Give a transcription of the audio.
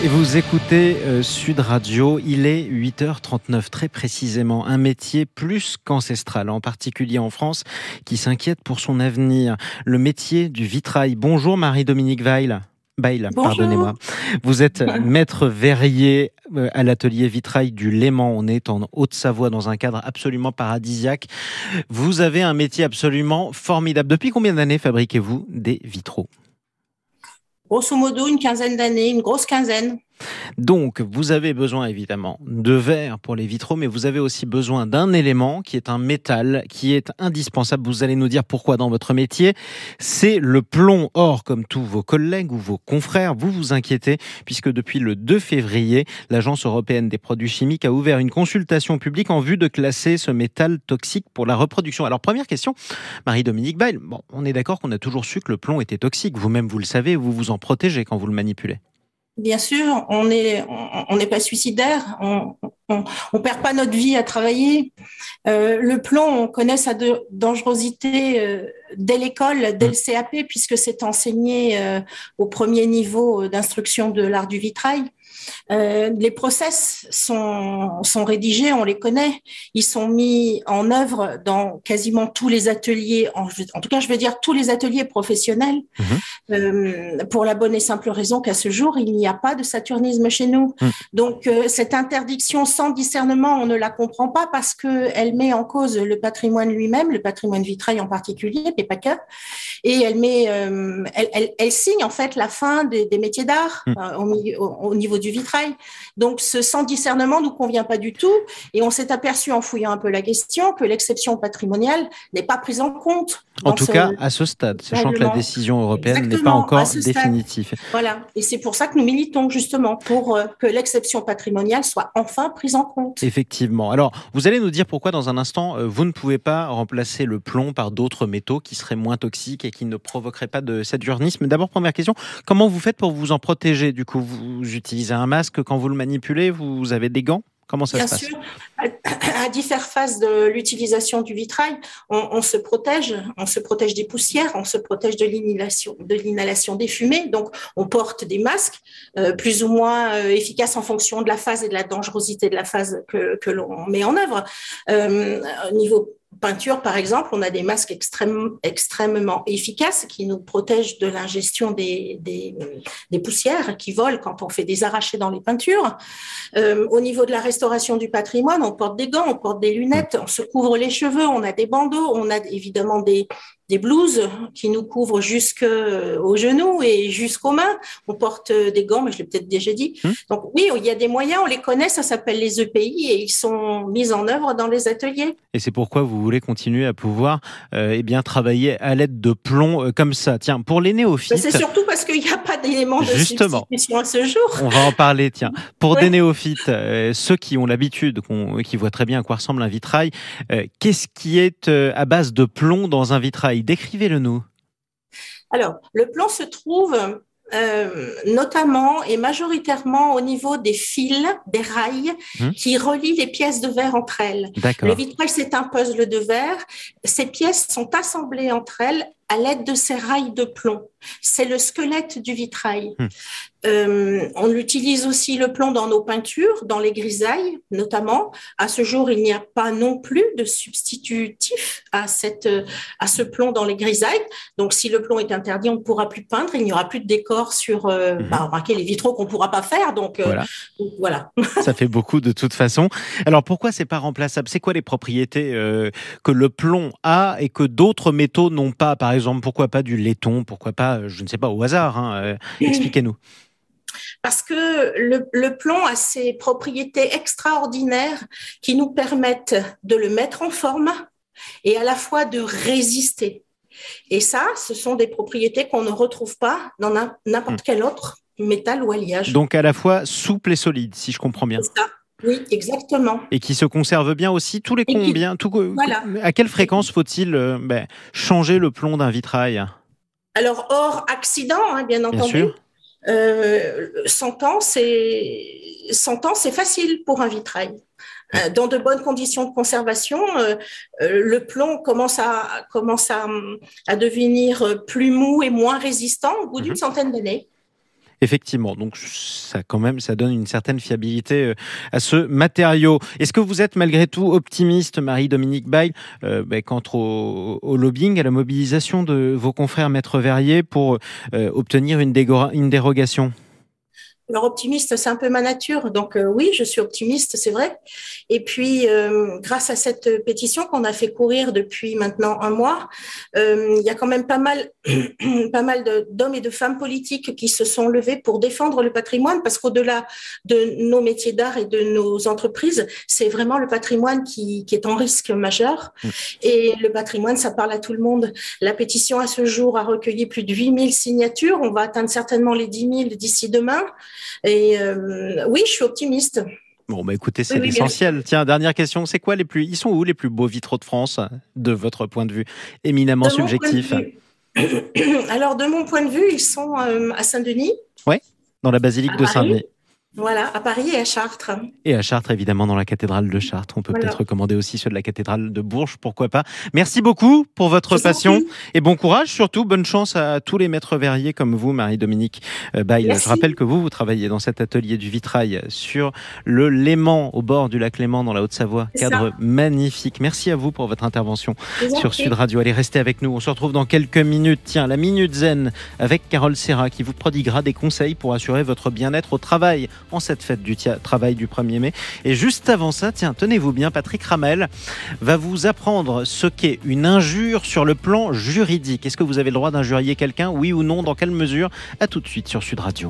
Et vous écoutez Sud Radio, il est 8h39 très précisément. Un métier plus qu'ancestral, en particulier en France, qui s'inquiète pour son avenir. Le métier du vitrail. Bonjour Marie-Dominique Weil. Bonjour. Pardonnez-moi. Vous êtes maître verrier à l'atelier vitrail du Léman. On est en Haute-Savoie dans un cadre absolument paradisiaque. Vous avez un métier absolument formidable. Depuis combien d'années fabriquez-vous des vitraux ? Grosso modo, une quinzaine d'années, une grosse quinzaine. Donc, vous avez besoin évidemment de verre pour les vitraux, mais vous avez aussi besoin d'un élément qui est un métal, qui est indispensable. Vous allez nous dire pourquoi dans votre métier. C'est le plomb. Or, comme tous vos collègues ou vos confrères, vous vous inquiétez, puisque depuis le 2 février, l'Agence européenne des produits chimiques a ouvert une consultation publique en vue de classer ce métal toxique pour la reproduction. Alors, première question, Marie-Dominique Weil. Bon, on est d'accord qu'on a toujours su que le plomb était toxique. Vous-même, vous le savez, vous vous en protégez quand vous le manipulez. Bien sûr, on n'est pas suicidaire, on perd pas notre vie à travailler. Le plomb, on connaît sa dangerosité dès l'école, dès le CAP, puisque c'est enseigné au premier niveau d'instruction de l'art du vitrail. Les process sont rédigés, on les connaît. Ils sont mis en œuvre dans quasiment tous les ateliers, en tout cas, je veux dire tous les ateliers professionnels, pour la bonne et simple raison qu'à ce jour, il n'y a pas de saturnisme chez nous. Donc, cette interdiction sans discernement, on ne la comprend pas parce qu'elle met en cause le patrimoine lui-même, le patrimoine vitrail en particulier, mais pas que. Et elle signe en fait la fin des métiers d'art au niveau du vitrail. Donc, ce sans discernement nous convient pas du tout. Et on s'est aperçu en fouillant un peu la question que l'exception patrimoniale n'est pas prise en compte. En tout cas, à ce stade, sachant que la décision européenne n'est pas encore définitive. Voilà. Et c'est pour ça que nous militons justement pour que l'exception patrimoniale soit enfin prise en compte. Effectivement. Alors, vous allez nous dire pourquoi dans un instant, vous ne pouvez pas remplacer le plomb par d'autres métaux qui seraient moins toxiques et qui ne provoqueraient pas de saturnisme. D'abord, première question, comment vous faites pour vous en protéger ? Du coup, vous utilisez un masque quand vous le manipulez ? Vous avez des gants ? Comment ça se passe ? Bien sûr, à différentes phases de l'utilisation du vitrail, on se protège des poussières, on se protège de l'inhalation des fumées. Donc, on porte des masques plus ou moins efficaces en fonction de la phase et de la dangerosité de la phase que l'on met en œuvre. Au niveau peinture, par exemple, on a des masques extrêmement efficaces qui nous protègent de l'ingestion des poussières qui volent quand on fait des arrachés dans les peintures. Au niveau de la restauration du patrimoine, on porte des gants, on porte des lunettes, on se couvre les cheveux, on a des bandeaux, on a évidemment des blouses qui nous couvrent jusqu'aux genoux et jusqu'aux mains. On porte des gants, mais je l'ai peut-être déjà dit. Donc oui, il y a des moyens, on les connaît, ça s'appelle les EPI et ils sont mis en œuvre dans les ateliers. Et c'est pourquoi vous voulez continuer à pouvoir travailler à l'aide de plomb comme ça. Tiens, pour les néophytes... C'est surtout parce qu'il n'y a pas d'éléments de substitution à ce jour. On va en parler, tiens. Pour des néophytes, ceux qui ont l'habitude, qui voient très bien à quoi ressemble un vitrail, qu'est-ce qui est à base de plomb dans un vitrail ? Décrivez-le nous. Alors, le plomb se trouve notamment et majoritairement au niveau des fils, des rails qui relient les pièces de verre entre elles. D'accord. Le vitrail, c'est un puzzle de verre. Ces pièces sont assemblées entre elles à l'aide de ces rails de plomb. C'est le squelette du vitrail. On utilise aussi le plomb dans nos peintures, dans les grisailles notamment. À ce jour, il n'y a pas non plus de substitutif à ce plomb dans les grisailles. Donc, si le plomb est interdit, on ne pourra plus peindre. Il n'y aura plus de décor sur remarquez, les vitraux qu'on ne pourra pas faire. Donc, voilà. Ça fait beaucoup de toute façon. Alors, pourquoi c'est pas remplaçable ? C'est quoi les propriétés que le plomb a et que d'autres métaux n'ont pas ? Par exemple, pourquoi pas du laiton ? Pourquoi pas, je ne sais pas, au hasard expliquez-nous. Parce que le plomb a ses propriétés extraordinaires qui nous permettent de le mettre en forme et à la fois de résister. Et ça, ce sont des propriétés qu'on ne retrouve pas dans n'importe quel autre métal ou alliage. Donc à la fois souple et solide, si je comprends bien. C'est ça. Oui, exactement. Et qui se conserve bien aussi. Tous les combien voilà. À quelle fréquence faut-il changer le plomb d'un vitrail ? Alors, hors accident, bien entendu. Sûr. 100 ans, c'est facile pour un vitrail. Dans de bonnes conditions de conservation, le plomb commence à devenir plus mou et moins résistant au bout d'une centaine d'années. Effectivement, donc ça quand même, ça donne une certaine fiabilité à ce matériau. Est-ce que vous êtes malgré tout optimiste, Marie-Dominique Bail, quant au lobbying, à la mobilisation de vos confrères maîtres verriers pour obtenir une dérogation? Alors optimiste, c'est un peu ma nature, donc oui, je suis optimiste, c'est vrai. Et puis, grâce à cette pétition qu'on a fait courir depuis maintenant un mois, il y a quand même pas mal, pas mal d'hommes et de femmes politiques qui se sont levés pour défendre le patrimoine, parce qu'au-delà de nos métiers d'art et de nos entreprises, c'est vraiment le patrimoine qui est en risque majeur. Et le patrimoine, ça parle à tout le monde. La pétition à ce jour a recueilli plus de 8000 signatures. On va atteindre certainement les 10 000 d'ici demain. Et oui, je suis optimiste. Bon, écoutez, c'est Oui, l'essentiel. Tiens, dernière question, c'est quoi ils sont où les plus beaux vitraux de France, de votre point de vue, éminemment subjectif? Alors, de mon point de vue, ils sont à Saint-Denis. Ouais, dans la basilique de Paris. Saint-Denis. Voilà, à Paris et à Chartres. Et à Chartres, évidemment, dans la cathédrale de Chartres. On peut peut-être recommander aussi ceux de la cathédrale de Bourges, pourquoi pas. Merci beaucoup pour votre passion et bon courage. Surtout, bonne chance à tous les maîtres verriers comme vous, Marie-Dominique Bail. Je rappelle que vous travaillez dans cet atelier du vitrail sur le Léman, au bord du lac Léman, dans la Haute-Savoie. Cadre magnifique. Merci à vous pour votre intervention sur Sud Radio. Allez, restez avec nous. On se retrouve dans quelques minutes. Tiens, la Minute Zen avec Carole Serra qui vous prodiguera des conseils pour assurer votre bien-être au travail en cette fête du travail du 1er mai. Et juste avant ça, tiens, tenez-vous bien, Patrick Ramel va vous apprendre ce qu'est une injure sur le plan juridique. Est-ce que vous avez le droit d'injurier quelqu'un, oui ou non, dans quelle mesure? À tout de suite sur Sud Radio.